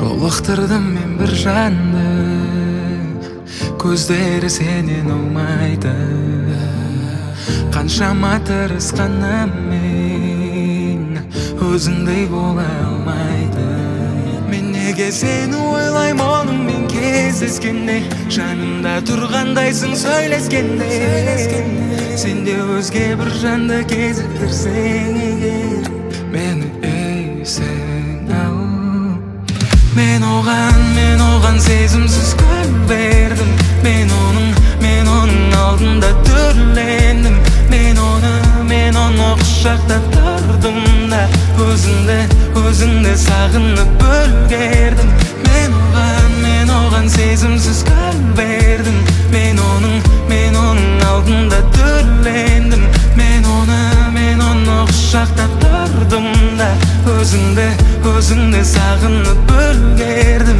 Жолықтырдым мен бір жанды, көздері сенен аумайды. Қаншама тырысқанымен өзіңдей бола алмайды. Мен неге сені ойлаймын оныңмен кездескенде, жанымда тұрғандайсың сөйлескенде. Сен де өзге бір жанды кезіктірсең егер, мені ейсің ау. Мен оған сезімсіз көз бердім. Мен оның алдында түрлендім. Мен оны құшақтап тұрдым да, өзіңді сағынып үлгердім. Мен оған сезімсіз көз бердім. Мен оның алдында түрлендім. Мен оны құшақтап тұрдым да, өзіңді сағынып үлгердім.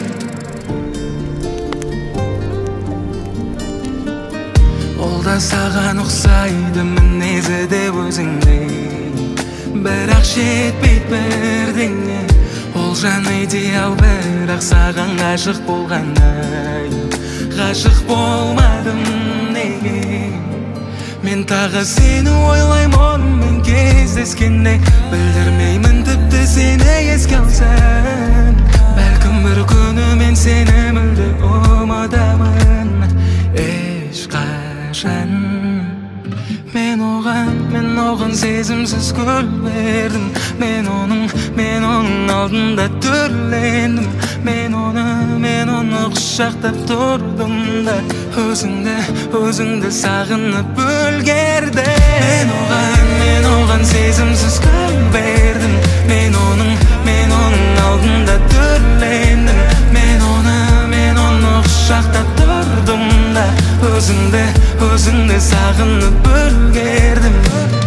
Ол да саған ұқсайды, мінезі де өзіңдей, бірақ жетпейді бірдеңе. Ол жан идеал, бірақ саған ғашық болғандай, ғашық болмадым неге. Мен тағы сені ойлаймын онымен кездескенде, білдірмеймін тіпті сені еске алсам. Бәлкім бір күні мен сені мүлде ұмытамын ешқашан. Мен оған сезімсіз көз бердім. Мен оның алдында түрлендім. Мен оны құшақтап тұрдым да, өзіңді сағынып үлгердім. Мен оған сезімсіз көз бердім. Мен оның алдында түрлендім. Мен оны құшақтап тұрдым да, өзіңді сағынып үлгердім.